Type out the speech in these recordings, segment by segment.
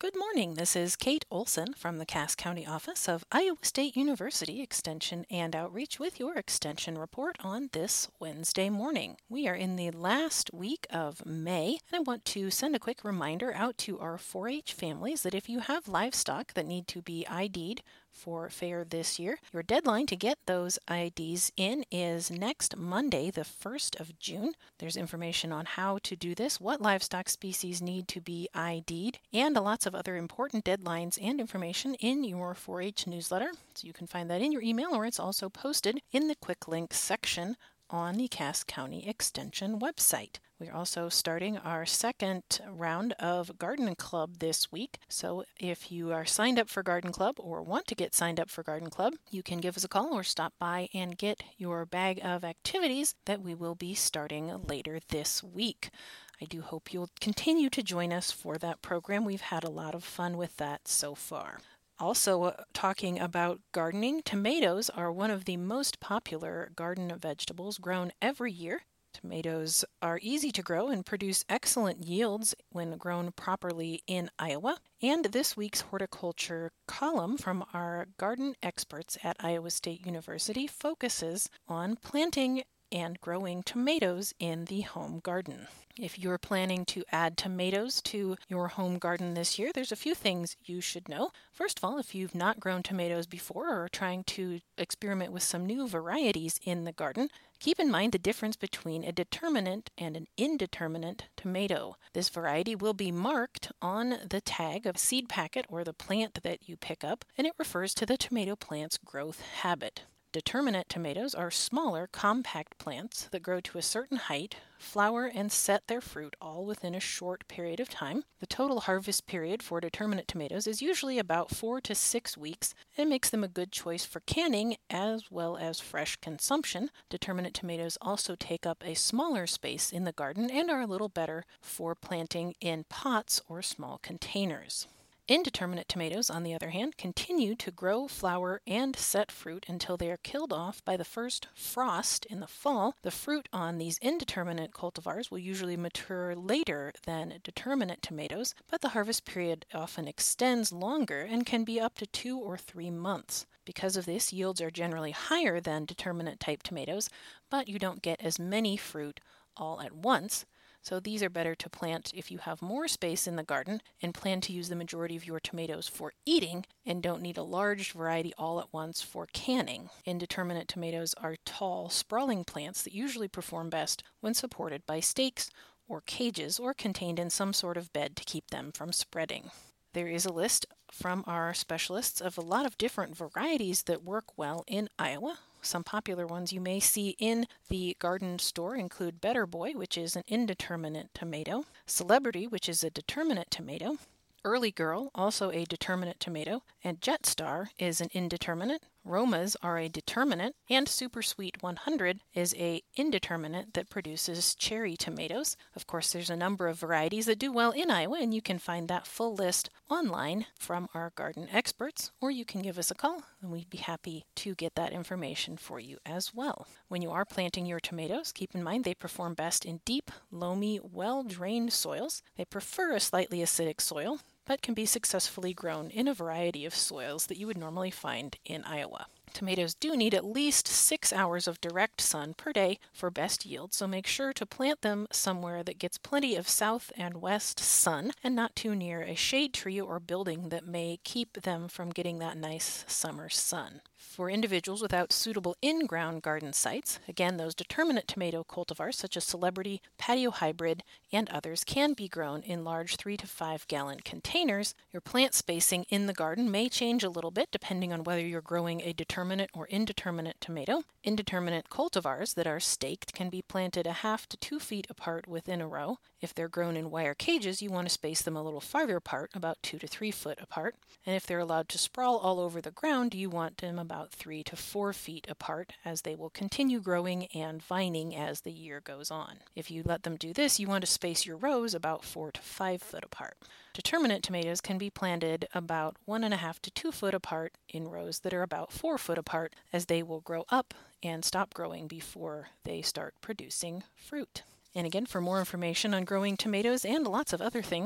Good morning. This is Kate Olson from the Cass County office of Iowa State University Extension and Outreach with your Extension report on this Wednesday morning. We are in the last week of May, and I want to send a quick reminder out to our 4-H families that if you have livestock that need to be ID'd for fair this year, your deadline to get those IDs in is next Monday, the 1st of June. There's information on how to do this, what livestock species need to be ID'd, and lots of other important deadlines and information in your 4-H newsletter. So you can find that in your email, or it's also posted in the quick links section on the Cass County Extension website. We're also starting our second round of Garden Club this week. So if you are signed up for Garden Club or want to get signed up for Garden Club, you can give us a call or stop by and get your bag of activities that we will be starting later this week. I do hope you'll continue to join us for that program. We've had a lot of fun with that so far. Also, talking about gardening, tomatoes are one of the most popular garden vegetables grown every year. Tomatoes are easy to grow and produce excellent yields when grown properly in Iowa. And this week's horticulture column from our garden experts at Iowa State University focuses on planting and growing tomatoes in the home garden. If you're planning to add tomatoes to your home garden this year, there's a few things you should know. First of all, if you've not grown tomatoes before or are trying to experiment with some new varieties in the garden, keep in mind the difference between a determinate and an indeterminate tomato. This variety will be marked on the tag of seed packet or the plant that you pick up, and it refers to the tomato plant's growth habit. Determinate tomatoes are smaller, compact plants that grow to a certain height, flower, and set their fruit all within a short period of time. The total harvest period for determinate tomatoes is usually about 4 to 6 weeks and makes them a good choice for canning as well as fresh consumption. Determinate tomatoes also take up a smaller space in the garden and are a little better for planting in pots or small containers. Indeterminate tomatoes, on the other hand, continue to grow, flower, and set fruit until they are killed off by the first frost in the fall. The fruit on these indeterminate cultivars will usually mature later than determinate tomatoes, but the harvest period often extends longer and can be up to 2 or 3 months. Because of this, yields are generally higher than determinate type tomatoes, but you don't get as many fruit all at once. So these are better to plant if you have more space in the garden and plan to use the majority of your tomatoes for eating and don't need a large variety all at once for canning. Indeterminate tomatoes are tall, sprawling plants that usually perform best when supported by stakes or cages or contained in some sort of bed to keep them from spreading. There is a list from our specialists of a lot of different varieties that work well in Iowa. Some popular ones you may see in the garden store include Better Boy, which is an indeterminate tomato, Celebrity, which is a determinate tomato, Early Girl, also a determinate tomato, and Jet Star is an indeterminate. Romas are a determinate, and Super Sweet 100 is a indeterminate that produces cherry tomatoes. Of course, there's a number of varieties that do well in Iowa, and you can find that full list online from our garden experts, or you can give us a call, and we'd be happy to get that information for you as well. When you are planting your tomatoes, keep in mind they perform best in deep, loamy, well-drained soils. They prefer a slightly acidic soil, but can be successfully grown in a variety of soils that you would normally find in Iowa. Tomatoes do need at least 6 hours of direct sun per day for best yield, so make sure to plant them somewhere that gets plenty of south and west sun and not too near a shade tree or building that may keep them from getting that nice summer sun. For individuals without suitable in-ground garden sites, again, those determinate tomato cultivars such as Celebrity, Patio Hybrid, and others can be grown in large 3 to 5 gallon containers. Your plant spacing in the garden may change a little bit depending on whether you're growing a determinate or indeterminate tomato. Indeterminate cultivars that are staked can be planted 1/2 to 2 feet apart within a row. If they're grown in wire cages, you want to space them a little farther apart, about 2 to 3 foot apart. And if they're allowed to sprawl all over the ground, you want them about 3 to 4 feet apart, as they will continue growing and vining as the year goes on. If you let them do this, you want to space your rows about 4 to 5 foot apart. Determinate tomatoes can be planted about 1.5 to 2 foot apart in rows that are about 4 foot apart, as they will grow up and stop growing before they start producing fruit. And again, for more information on growing tomatoes and lots of other things,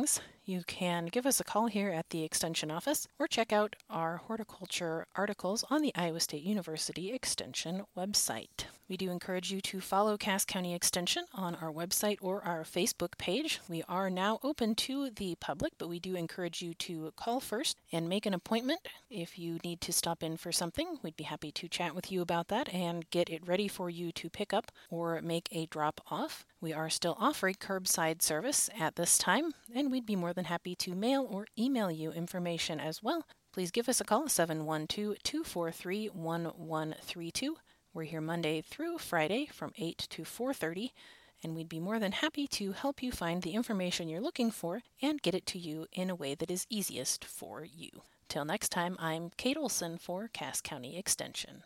you can give us a call here at the Extension office or check out our horticulture articles on the Iowa State University Extension website. We do encourage you to follow Cass County Extension on our website or our Facebook page. We are now open to the public, but we do encourage you to call first and make an appointment. If you need to stop in for something, we'd be happy to chat with you about that and get it ready for you to pick up or make a drop off. We are still offering curbside service at this time, and we'd be more than happy to mail or email you information as well. Please give us a call, 712-243-1132. We're here Monday through Friday from 8 to 4:30, and we'd be more than happy to help you find the information you're looking for and get it to you in a way that is easiest for you. Till next time, I'm Kate Olson for Cass County Extension.